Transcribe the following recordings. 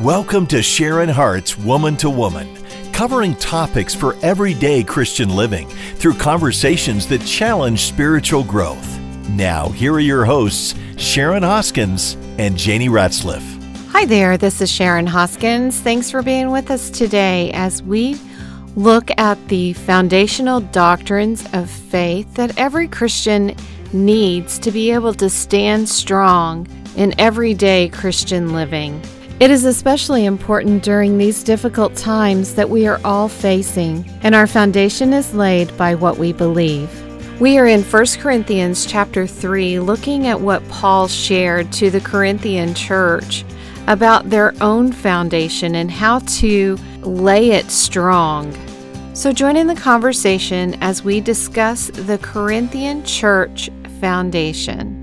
Welcome to Sharon Hart's Woman to Woman, covering topics for everyday Christian living through conversations that challenge spiritual growth. Now, here are your hosts, Sharon Hoskins and Janie Ratzliff. Hi there, this is Sharon Hoskins. Thanks for being with us today as we look at the foundational doctrines of faith that every Christian needs to be able to stand strong in everyday Christian living. It is especially important during these difficult times that we are all facing, and our foundation is laid by what we believe. We are in 1 Corinthians chapter 3, looking at what Paul shared to the Corinthian church about their own foundation and how to lay it strong. So join in the conversation as we discuss the Corinthian church foundation.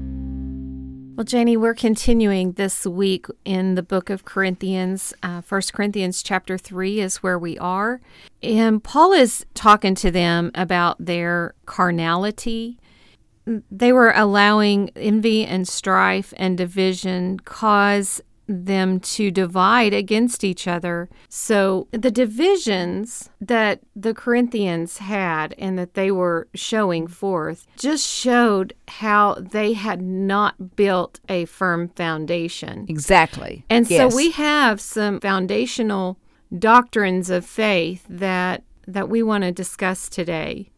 Well, Janie, we're continuing this week in the book of Corinthians. 1 Corinthians chapter 3 is where we are. And Paul is talking to them about their carnality. They were allowing envy and strife and division cause them to divide against each other. So the divisions that the Corinthians had and that they were showing forth just showed how they had not built a firm foundation. Exactly. And yes. So we have some foundational doctrines of faith that we want to discuss today.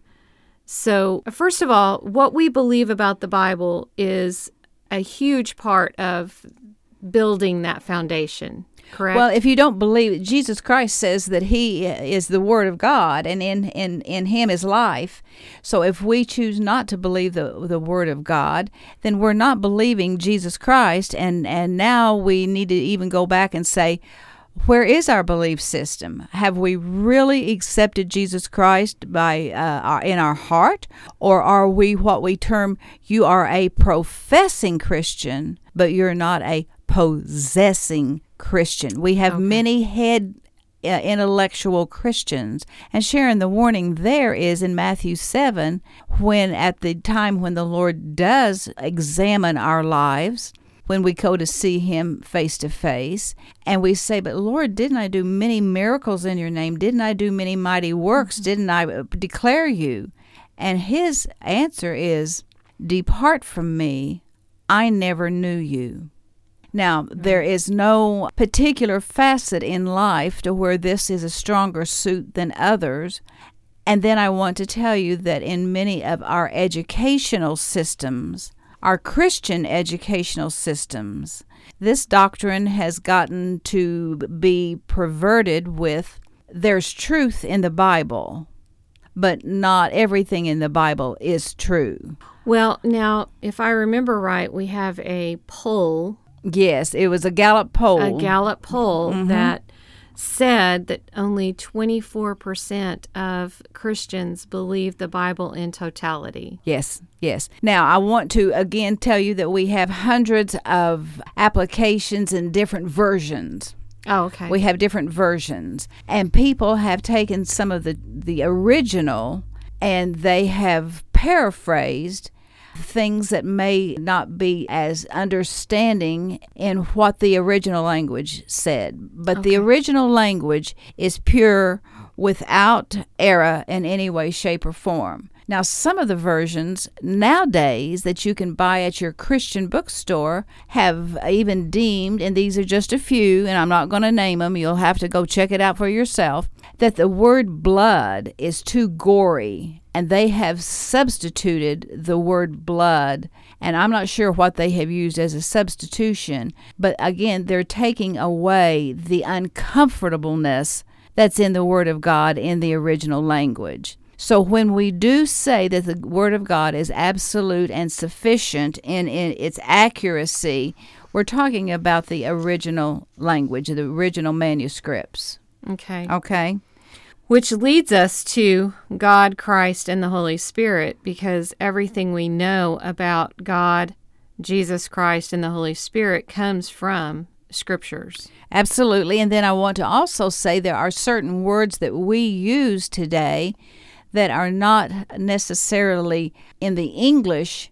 So first of all, what we believe about the Bible is a huge part of building that foundation, correct? Well, if you don't believe, Jesus Christ says that He is the Word of God, and in Him is life. So if we choose not to believe the Word of God, then we're not believing Jesus Christ, and now we need to even go back and say, where is our belief system? Have we really accepted Jesus Christ by in our heart, or are we what we term, you are a professing Christian, but you're not a possessing Christian? We have many head intellectual Christians. And Sharon, the warning there is in Matthew 7, when at the time when the Lord does examine our lives, when we go to see Him face to face, and we say, but Lord, didn't I do many miracles in your name? Didn't I do many mighty works? Didn't I declare you? And His answer is, depart from me, I never knew you. Now, there is no particular facet in life to where this is a stronger suit than others. And then I want to tell you that in many of our educational systems, our Christian educational systems, this doctrine has gotten to be perverted with, there's truth in the Bible, but not everything in the Bible is true. Well, now, if I remember right, we have a poll. Yes, it was a Gallup poll. That said that only 24% of Christians believe the Bible in totality. Yes. Now, I want to again tell you that we have hundreds of applications in different versions. Oh, okay. We have different versions. And people have taken some of the original and they have paraphrased things that may not be as understanding in what the original language said. But the original language is pure, without error in any way, shape, or form. Now, some of the versions nowadays that you can buy at your Christian bookstore have even deemed, and these are just a few, and I'm not going to name them, you'll have to go check it out for yourself, that the word blood is too gory, and they have substituted the word blood, and I'm not sure what they have used as a substitution, but again, they're taking away the uncomfortableness that's in the Word of God in the original language. So when we do say that the Word of God is absolute and sufficient in its accuracy, we're talking about the original language, the original manuscripts. Okay? Which leads us to God, Christ, and the Holy Spirit, because everything we know about God, Jesus Christ, and the Holy Spirit comes from Scriptures. Absolutely. And then I want to also say there are certain words that we use today that are not necessarily in the English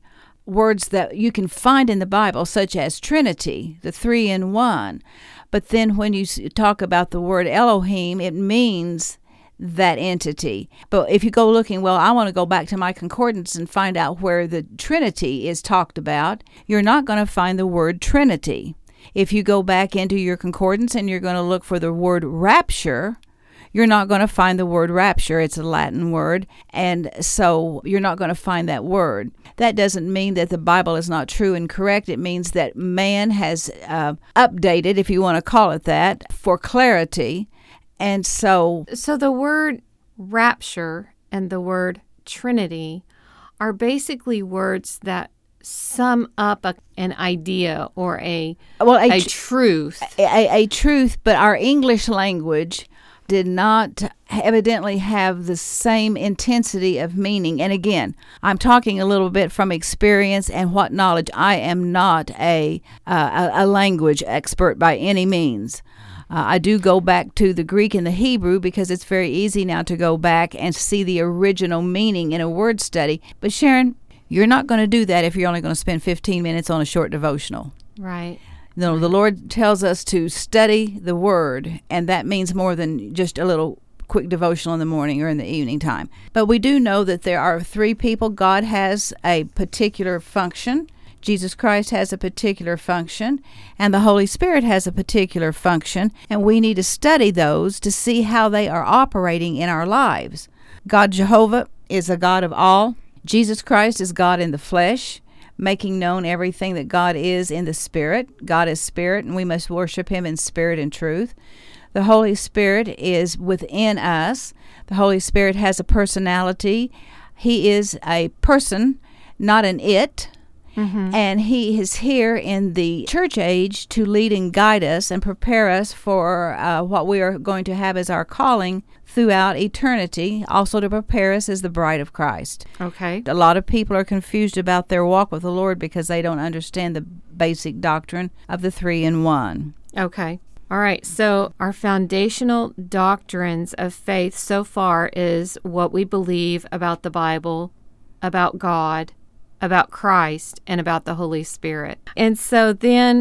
words that you can find in the Bible, such as Trinity, the three in one. But then when you talk about the word Elohim, it means that entity. But if you go looking, well, I want to go back to my concordance and find out where the Trinity is talked about, you're not going to find the word Trinity. If you go back into your concordance and you're going to look for the word rapture, you're not going to find the word rapture. It's a Latin word, and so you're not going to find that word. That doesn't mean that the Bible is not true and correct. It means that man has updated, if you want to call it that, for clarity. And so the word rapture and the word Trinity are basically words that sum up an idea or a truth. A truth, but our English language did not evidently have the same intensity of meaning. And again, I'm talking a little bit from experience and what knowledge. I am not a language expert by any means. I do go back to the Greek and the Hebrew because it's very easy now to go back and see the original meaning in a word study. But Sharon, you're not going to do that if you're only going to spend 15 minutes on a short devotional. Right. No, the Lord tells us to study the Word, and that means more than just a little quick devotional in the morning or in the evening time. But we do know that there are three people. God has a particular function. Jesus Christ has a particular function, and the Holy Spirit has a particular function, and we need to study those to see how they are operating in our lives. God Jehovah is a God of all. Jesus Christ is God in the flesh, making known everything that God is in the Spirit. God is Spirit, and we must worship Him in spirit and truth. The Holy Spirit is within us. The Holy Spirit has a personality. He is a person, not an it. Mm-hmm. And He is here in the church age to lead and guide us and prepare us for what we are going to have as our calling throughout eternity, also to prepare us as the bride of Christ. Okay. A lot of people are confused about their walk with the Lord because they don't understand the basic doctrine of the three in one. Okay. All right. So our foundational doctrines of faith so far is what we believe about the Bible, about God, about Christ, and about the Holy Spirit. And so then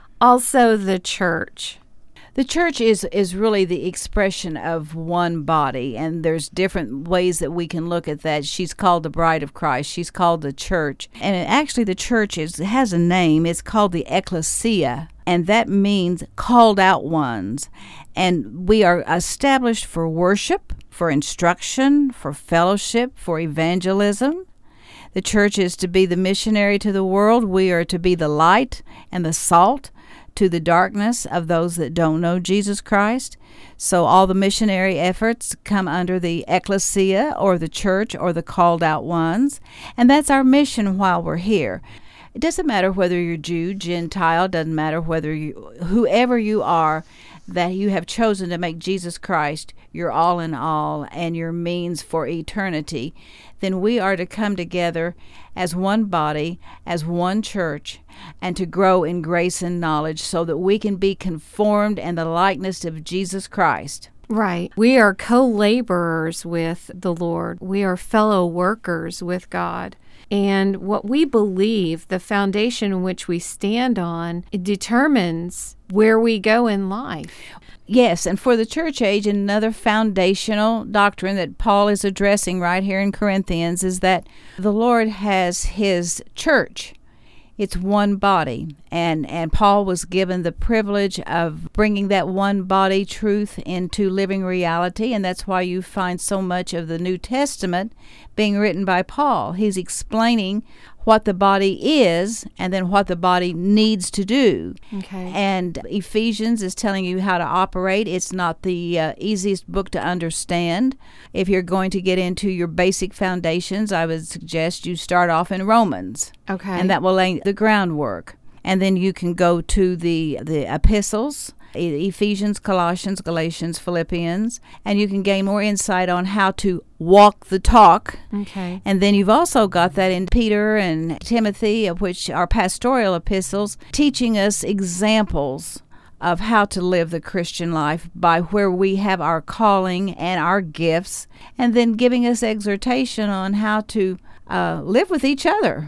also the church. The church is really the expression of one body, and there's different ways that we can look at that. She's called the bride of Christ. She's called the church. And actually the church has a name. It's called the ecclesia, and that means called out ones. And we are established for worship, for instruction, for fellowship, for evangelism. The church is to be the missionary to the world. We are to be the light and the salt to the darkness of those that don't know Jesus Christ. So all the missionary efforts come under the ecclesia or the church or the called out ones. And that's our mission while we're here. It doesn't matter whether you're Jew, Gentile, doesn't matter whether whoever you are, that you have chosen to make Jesus Christ your all in all and your means for eternity, then we are to come together as one body, as one church, and to grow in grace and knowledge so that we can be conformed in the likeness of Jesus Christ. Right. We are co-laborers with the Lord. We are fellow workers with God. And what we believe, the foundation in which we stand on, it determines where we go in life. Yes, and for the church age, another foundational doctrine that Paul is addressing right here in Corinthians is that the Lord has His church. It's one body, and Paul was given the privilege of bringing that one body truth into living reality, and that's why you find so much of the New Testament being written by Paul. He's explaining what the body is and then what the body needs to do. Okay. And Ephesians is telling you how to operate. It's not the easiest book to understand. If you're going to get into your basic foundations, I would suggest you start off in Romans. Okay. And that will lay the groundwork. And then you can go to the epistles, Ephesians, Colossians, Galatians, Philippians, and you can gain more insight on how to walk the talk. Okay. And then you've also got that in Peter and Timothy, of which are pastoral epistles, teaching us examples of how to live the Christian life by where we have our calling and our gifts, and then giving us exhortation on how to live with each other.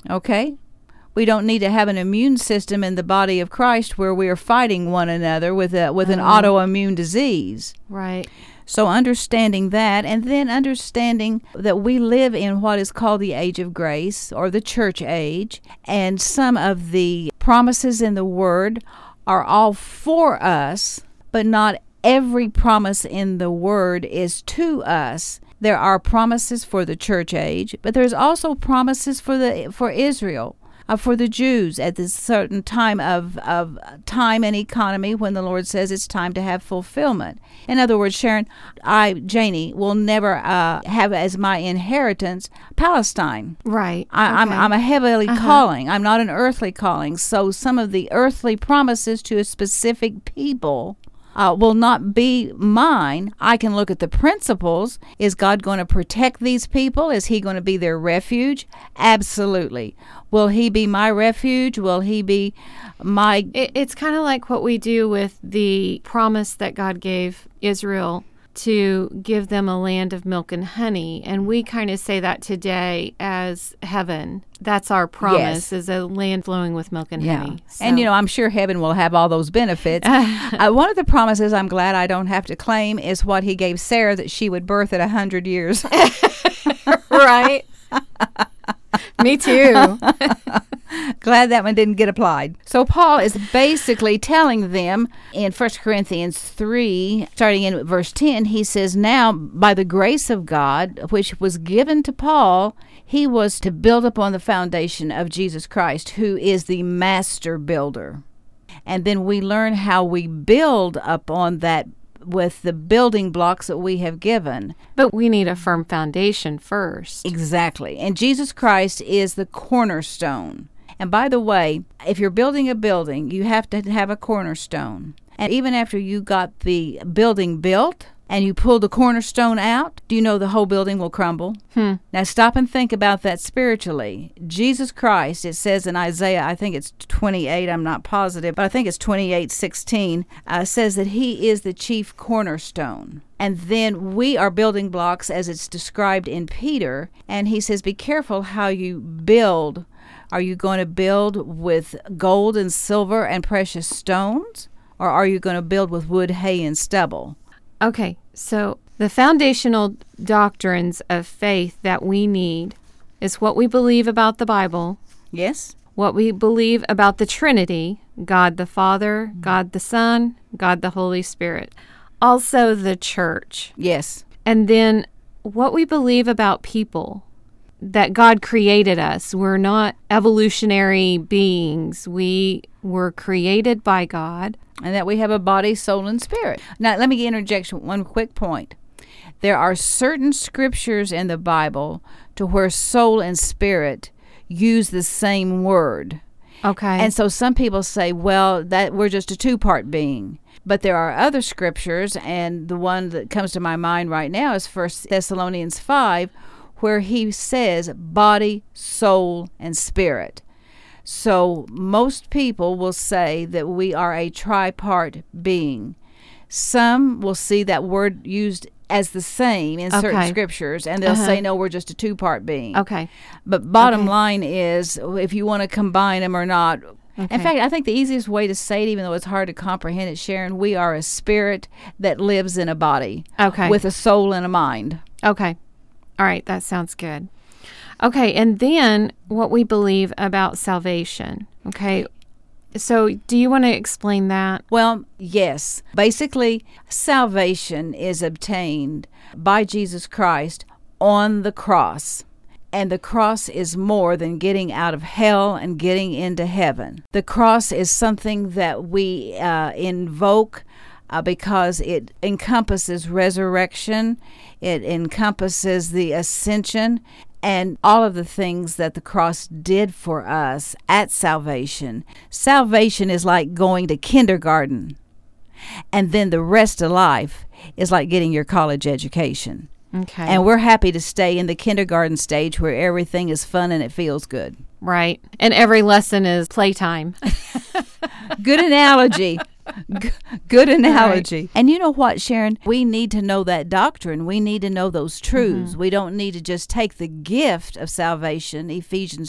Okay? We don't need to have an immune system in the body of Christ where we are fighting one another with an autoimmune disease. Right. So understanding that, and then understanding that we live in what is called the age of grace, or the church age, and some of the promises in the Word are all for us, but not every promise in the Word is to us. There are promises for the church age, but there's also promises for Israel. For the Jews at this certain time of time and economy when the Lord says it's time to have fulfillment. In other words, Sharon, Janie, will never have as my inheritance Palestine. Right. I'm a heavenly calling. I'm not an earthly calling. So some of the earthly promises to a specific people will not be mine. I can look at the principles. Is God going to protect these people? Is he going to be their refuge? Absolutely. Will he be my refuge? Will he be my... It's kind of like what we do with the promise that God gave Israel to give them a land of milk and honey. And we kind of say that today as heaven. That's our promise, is a land flowing with milk and honey. So. And, I'm sure heaven will have all those benefits. One of the promises I'm glad I don't have to claim is what he gave Sarah, that she would birth at 100 years. Right. Me too. Glad that one didn't get applied. So Paul is basically telling them in 1 Corinthians 3, starting in verse 10, he says, now by the grace of God, which was given to Paul, he was to build upon the foundation of Jesus Christ, who is the master builder. And then we learn how we build upon that with the building blocks that we have given. But we need a firm foundation first. Exactly. And Jesus Christ is the cornerstone. And by the way, if you're building a building, you have to have a cornerstone. And even after you got the building built and you pull the cornerstone out, do you know the whole building will crumble? Now stop and think about that spiritually. Jesus Christ, it says in Isaiah, I think it's 28, I'm not positive, but I think it's 28:16, says that he is the chief cornerstone. And then we are building blocks as it's described in Peter. And he says, be careful how you build. Are you going to build with gold and silver and precious stones? Or are you going to build with wood, hay, and stubble? Okay, so the foundational doctrines of faith that we need is what we believe about the Bible. Yes. What we believe about the Trinity, God the Father, God the Son, God the Holy Spirit. Also the church. Yes. And then what we believe about people, that God created us. We're not evolutionary beings. We were created by God. And that we have a body, soul, and spirit. Now, let me interject one quick point. There are certain scriptures in the Bible to where soul and spirit use the same word. Okay. And so some people say, well, that we're just a two-part being. But there are other scriptures, and the one that comes to my mind right now is 1 Thessalonians 5, where he says body, soul, and spirit. So most people will say that we are a tripart being. Some will see that word used as the same in certain scriptures, and they'll say, no, we're just a two-part being. Okay. But bottom line is, if you want to combine them or not. In fact, I think the easiest way to say it, even though it's hard to comprehend it, Sharon, we are a spirit that lives in a body with a soul and a mind. Okay. All right, that sounds good. Okay, and then what we believe about salvation. Okay, so do you want to explain that? Well, yes. Basically, salvation is obtained by Jesus Christ on the cross. And the cross is more than getting out of hell and getting into heaven. The cross is something that we invoke because it encompasses resurrection, it encompasses the ascension, and all of the things that the cross did for us at salvation. Salvation is like going to kindergarten, and then the rest of life is like getting your college education. Okay. And we're happy to stay in the kindergarten stage where everything is fun and it feels good. Right. And every lesson is playtime. Good analogy. Good analogy. Right. And you know what, Sharon? We need to know that doctrine. We need to know those truths. We don't need to just take the gift of salvation, Ephesians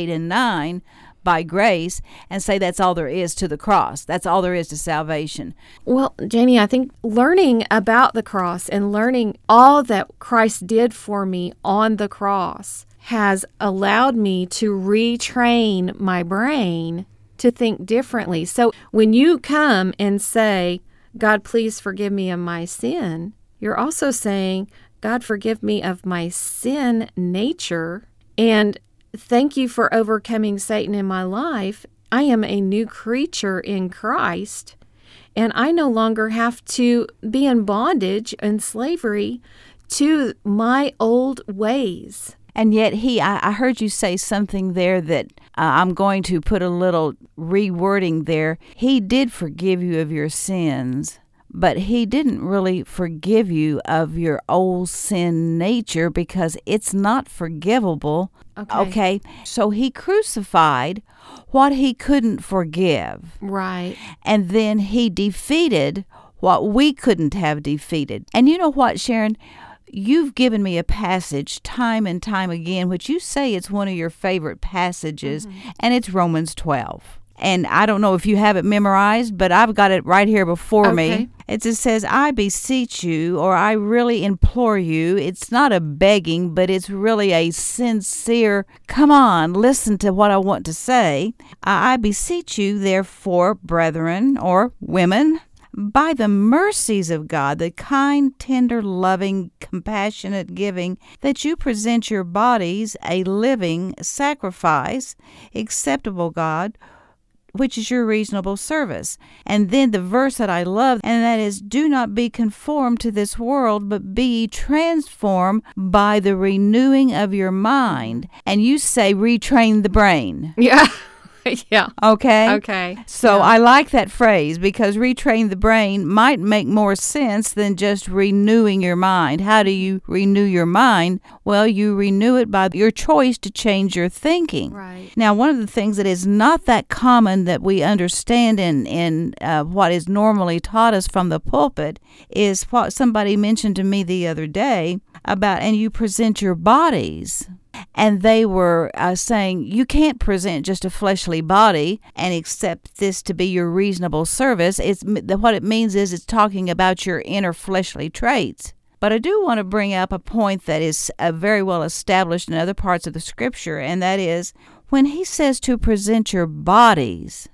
2:8-9, by grace, and say that's all there is to the cross. That's all there is to salvation. Well, Janie, I think learning about the cross and learning all that Christ did for me on the cross has allowed me to retrain my brain to think differently. So when you come and say, God, please forgive me of my sin, you're also saying, God, forgive me of my sin nature, and thank you for overcoming Satan in my life. I am a new creature in Christ, and I no longer have to be in bondage and slavery to my old ways. And yet I heard you say something there that I'm going to put a little rewording there. He did forgive you of your sins, but he didn't really forgive you of your old sin nature because it's not forgivable. Okay. So he crucified what he couldn't forgive. Right. And then he defeated what we couldn't have defeated. And you know what, Sharon? You've given me a passage time and time again, which you say it's one of your favorite passages, and it's Romans 12. And I don't know if you have it memorized, but I've got it right here before me. It just says, I beseech you, or I really implore you. It's not a begging, but it's really a sincere, come on, listen to what I want to say. I beseech you, therefore, brethren, or women, by the mercies of God, the kind, tender, loving, compassionate giving, that you present your bodies a living sacrifice, acceptable God, which is your reasonable service. And then the verse that I love, and that is, do not be conformed to this world, but be transformed by the renewing of your mind. And you say, retrain the brain. Yeah. Yeah. Okay. So I like that phrase because retrain the brain might make more sense than just renewing your mind. How do you renew your mind? Well, you renew it by your choice to change your thinking. Right. Now, one of the things that is not that common that we understand in what is normally taught us from the pulpit is what somebody mentioned to me the other day about, and you present your bodies. And they were saying, you can't present just a fleshly body and accept this to be your reasonable service. What it means is it's talking about your inner fleshly traits. But I do want to bring up a point that is very well established in other parts of the Scripture, and that is when he says to present your bodies,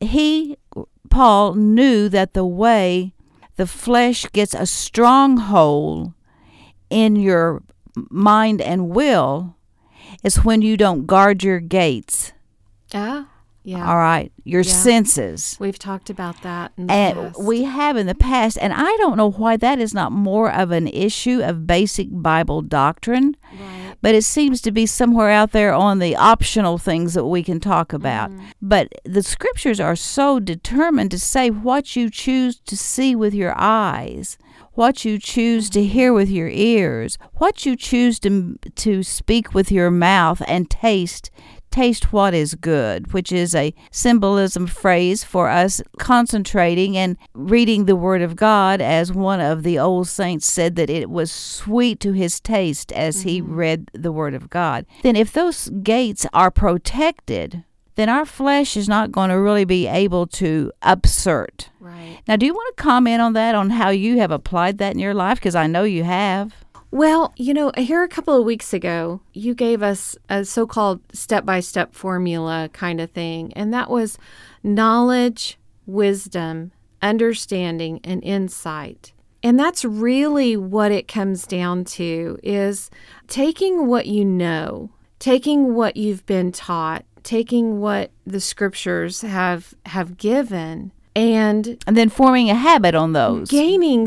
Paul, knew that the way the flesh gets a stronghold in your mind and will is when you don't guard your gates. Yeah. All right. Your senses. We've talked about that in the past. We have in the past, and I don't know why that is not more of an issue of basic Bible doctrine. Right. But it seems to be somewhere out there on the optional things that we can talk about. But the Scriptures are so determined to say what you choose to see with your eyes, what you choose to hear with your ears, what you choose to speak with your mouth, and taste what is good, which is a symbolism phrase for us concentrating and reading the Word of God, as one of the old saints said that it was sweet to his taste as he read the Word of God. Then if those gates are protected, then our flesh is not going to really be able to upsert. Right. Now, do you want to comment on that, on how you have applied that in your life? Because I know you have. Well, here a couple of weeks ago, you gave us a so-called step-by-step formula kind of thing, and that was knowledge, wisdom, understanding, and insight. And that's really what it comes down to, is taking what you know, taking what you've been taught, taking what the Scriptures have given, and then forming a habit on those, gaining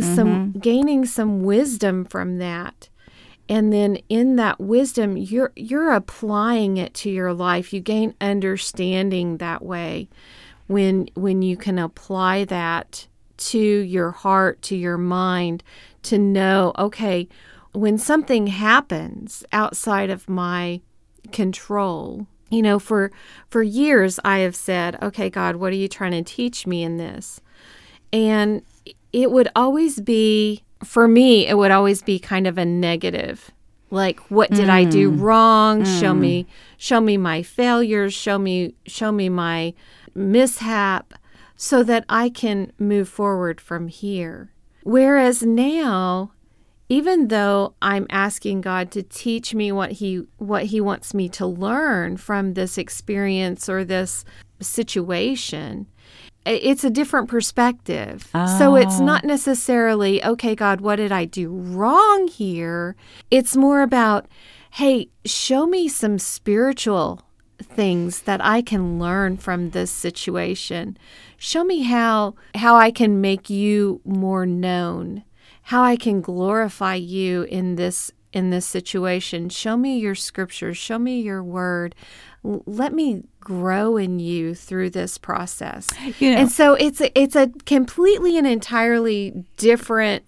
some wisdom from that. And then in that wisdom, you're applying it to your life. You gain understanding that way when you can apply that to your heart, to your mind, to know, okay, when something happens outside of my control, for years I have said, okay, God, what are you trying to teach me in this? And it would always be, for me, it would always be kind of a negative. Like, what did I do wrong? Show me my failures. Show me my mishap so that I can move forward from here. Whereas now, even though I'm asking God to teach me what he wants me to learn from this experience or this situation, it's a different perspective. Oh. So it's not necessarily, okay, God, what did I do wrong here? It's more about, hey, show me some spiritual things that I can learn from this situation. Show me how I can make you more known, how I can glorify you in this situation. Show me your scriptures, show me your word. Let me grow in you through this process. And so it's a completely and entirely different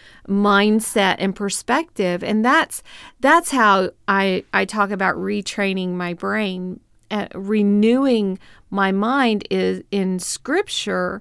mindset and perspective. And that's how I talk about retraining my brain. Renewing my mind is in Scripture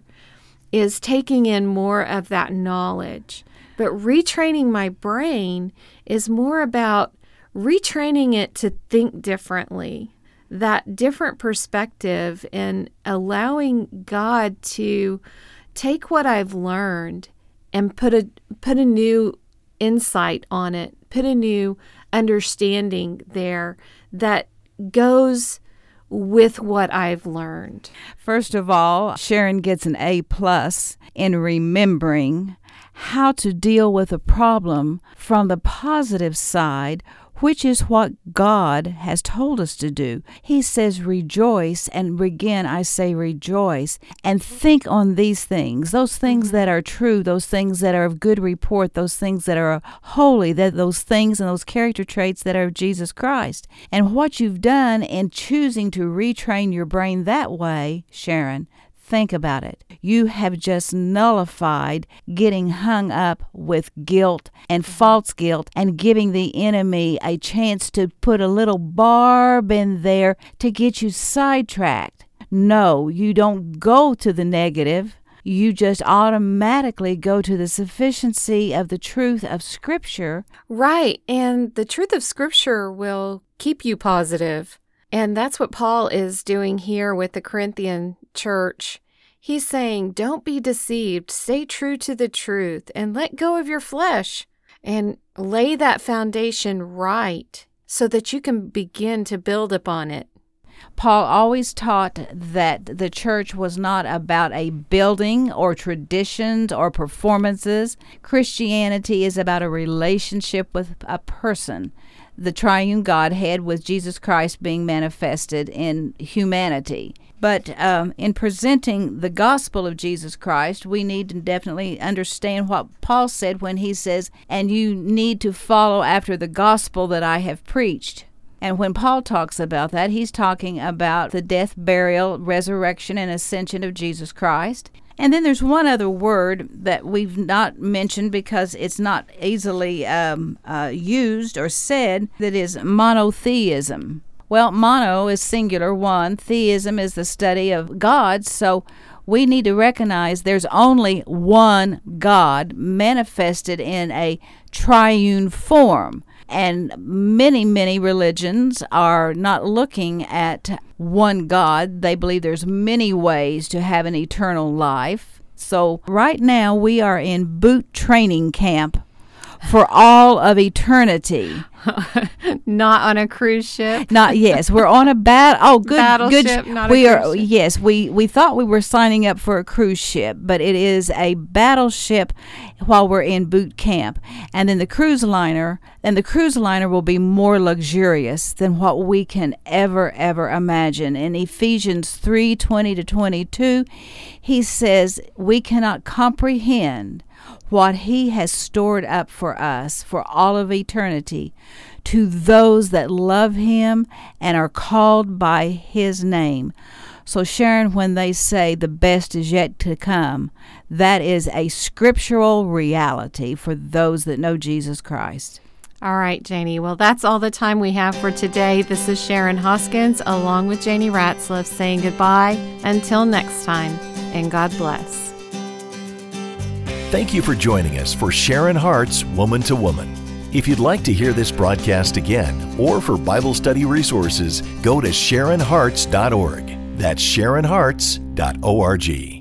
is taking in more of that knowledge. But retraining my brain is more about retraining it to think differently, that different perspective, and allowing God to take what I've learned and put a new insight on it, put a new understanding there that goes with what I've learned. First of all, Sharon gets an A+ in remembering how to deal with a problem from the positive side, which is what God has told us to do. He says rejoice, and again I say rejoice, and think on these things, those things that are true, those things that are of good report, those things that are holy, those things and those character traits that are of Jesus Christ. And what you've done in choosing to retrain your brain that way, Sharon, think about it. You have just nullified getting hung up with guilt and false guilt and giving the enemy a chance to put a little barb in there to get you sidetracked. No, you don't go to the negative. You just automatically go to the sufficiency of the truth of Scripture. Right, and the truth of Scripture will keep you positive. And that's what Paul is doing here with the Corinthian church. He's saying, don't be deceived, stay true to the truth, and let go of your flesh, and lay that foundation right so that you can begin to build upon it. Paul always taught that the church was not about a building or traditions or performances. Christianity is about a relationship with a person, the triune Godhead, with Jesus Christ being manifested in humanity. But in presenting the gospel of Jesus Christ, we need to definitely understand what Paul said when he says, and you need to follow after the gospel that I have preached. And when Paul talks about that, he's talking about the death, burial, resurrection, and ascension of Jesus Christ. And then there's one other word that we've not mentioned because it's not easily used or said, that is monotheism. Well, mono is singular, one. Theism is the study of God. So we need to recognize there's only one God manifested in a triune form. And many, many religions are not looking at one God. They believe there's many ways to have an eternal life. So right now we are in boot training camp for all of eternity. Not on a cruise ship. Not yes, we're on a battleship. Not we a are cruise ship. Yes, we thought we were signing up for a cruise ship, but it is a battleship while we're in boot camp. And then the cruise liner will be more luxurious than what we can ever imagine. In Ephesians 3:20-22, he says we cannot comprehend what he has stored up for us for all of eternity to those that love him and are called by his name. So Sharon, when they say the best is yet to come, that is a scriptural reality for those that know Jesus Christ. All right, Janie. Well, that's all the time we have for today. This is Sharon Hoskins along with Janie Ratzliff saying goodbye until next time, and God bless. Thank you for joining us for Sharon Hart's Woman to Woman. If you'd like to hear this broadcast again or for Bible study resources, go to SharonHarts.org. That's SharonHarts.org.